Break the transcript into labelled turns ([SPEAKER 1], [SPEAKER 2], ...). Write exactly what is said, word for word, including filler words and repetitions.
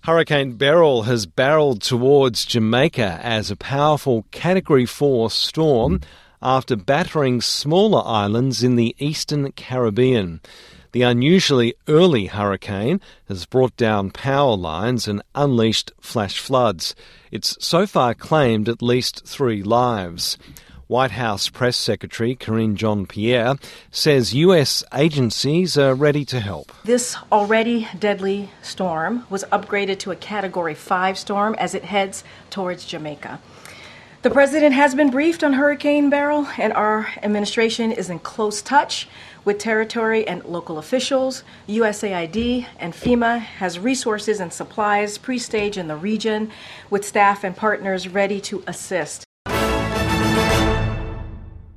[SPEAKER 1] Hurricane Beryl has barreled towards Jamaica as a powerful Category four storm after battering smaller islands in the eastern Caribbean. The unusually early hurricane has brought down power lines and unleashed flash floods. It's so far claimed at least three lives. White House Press Secretary Karine Jean-Pierre says U S agencies are ready to help.
[SPEAKER 2] This already deadly storm was upgraded to a Category five storm as it heads towards Jamaica. The president has been briefed on Hurricane Beryl, and our administration is in close touch with territory and local officials. U S A I D and FEMA has resources and supplies pre-staged in the region with staff and partners ready to assist.